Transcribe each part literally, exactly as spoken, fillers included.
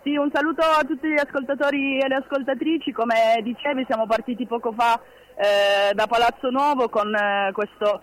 Sì, un saluto a tutti gli ascoltatori e le ascoltatrici. Come dicevi, siamo partiti poco fa eh, da Palazzo Nuovo con eh, questo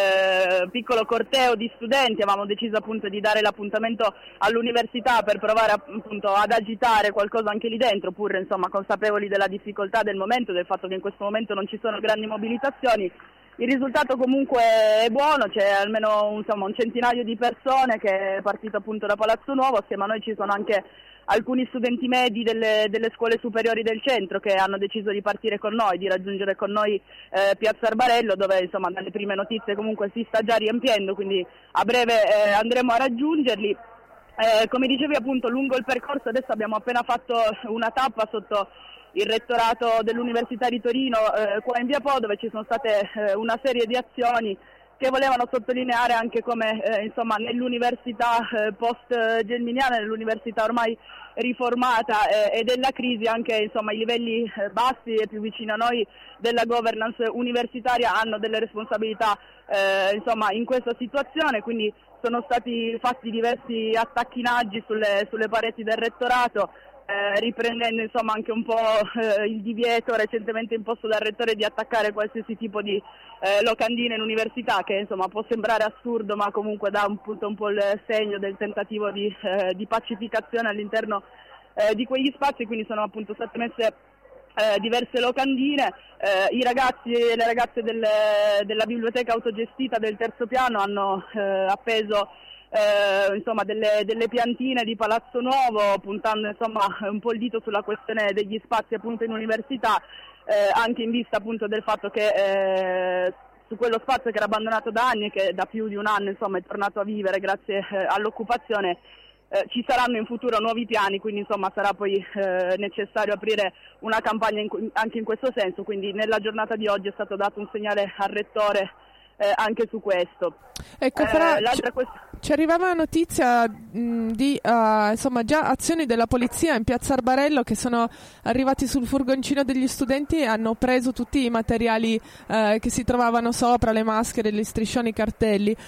eh, piccolo corteo di studenti. Avevamo deciso appunto di dare l'appuntamento all'università per provare appunto ad agitare qualcosa anche lì dentro, pur insomma consapevoli della difficoltà del momento, del fatto che in questo momento non ci sono grandi mobilitazioni. Il risultato comunque è buono, c'è almeno insomma, un centinaio di persone che è partito appunto da Palazzo Nuovo. Assieme a noi ci sono anche alcuni studenti medi delle, delle scuole superiori del centro che hanno deciso di partire con noi, di raggiungere con noi eh, Piazza Arbarello, dove insomma dalle prime notizie comunque si sta già riempiendo, quindi a breve eh, andremo a raggiungerli. Eh, come dicevi appunto, lungo il percorso adesso abbiamo appena fatto una tappa sotto il rettorato dell'Università di Torino, eh, qua in via Po, dove ci sono state eh, una serie di azioni che volevano sottolineare anche come eh, insomma nell'università eh, post-gelminiana, nell'università ormai riformata eh, e della crisi, anche insomma i livelli eh, bassi e più vicini a noi della governance universitaria hanno delle responsabilità eh, insomma in questa situazione. Quindi sono stati fatti diversi attacchinaggi sulle, sulle pareti del rettorato, Eh, riprendendo insomma anche un po' eh, il divieto recentemente imposto dal rettore di attaccare qualsiasi tipo di eh, locandine in università, che insomma può sembrare assurdo, ma comunque dà un, punto, un po' il segno del tentativo di, eh, di pacificazione all'interno eh, di quegli spazi. Quindi sono appunto state messe eh, diverse locandine. Eh, i ragazzi e le ragazze del, della biblioteca autogestita del terzo piano hanno eh, appeso Eh, insomma delle, delle piantine di Palazzo Nuovo, puntando insomma un po' il dito sulla questione degli spazi appunto in università, eh, anche in vista appunto del fatto che eh, su quello spazio che era abbandonato da anni e che da più di un anno insomma è tornato a vivere grazie eh, all'occupazione, eh, ci saranno in futuro nuovi piani, quindi insomma sarà poi eh, necessario aprire una campagna in, anche in questo senso. Quindi nella giornata di oggi è stato dato un segnale al rettore Eh, anche su questo. Ecco, però, eh, l'altra ci, quest- ci arrivava notizia mh, di uh, insomma già azioni della polizia in Piazza Arbarello, che sono arrivati sul furgoncino degli studenti e hanno preso tutti i materiali uh, che si trovavano sopra, le maschere, gli striscioni, i cartelli.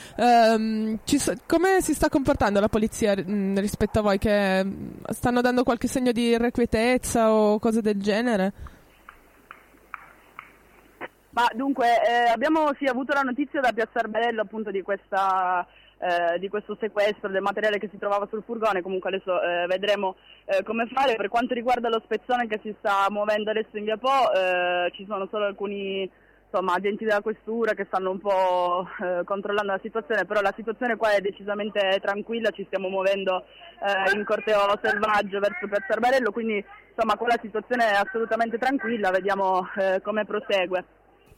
Um, ci so- come si sta comportando la polizia mh, rispetto a voi? Che mh, stanno dando qualche segno di irrequietezza o cose del genere? Ma dunque eh, abbiamo sì avuto la notizia da Piazza Arbarello appunto di questa eh, di questo sequestro del materiale che si trovava sul furgone. Comunque adesso eh, vedremo eh, come fare. Per quanto riguarda lo spezzone che si sta muovendo adesso in via Po, eh, ci sono solo alcuni insomma agenti della questura che stanno un po' eh, controllando la situazione, però la situazione qua è decisamente tranquilla. Ci stiamo muovendo eh, in corteo selvaggio verso Piazza Arbarello, quindi insomma qua la situazione è assolutamente tranquilla, vediamo eh, come prosegue.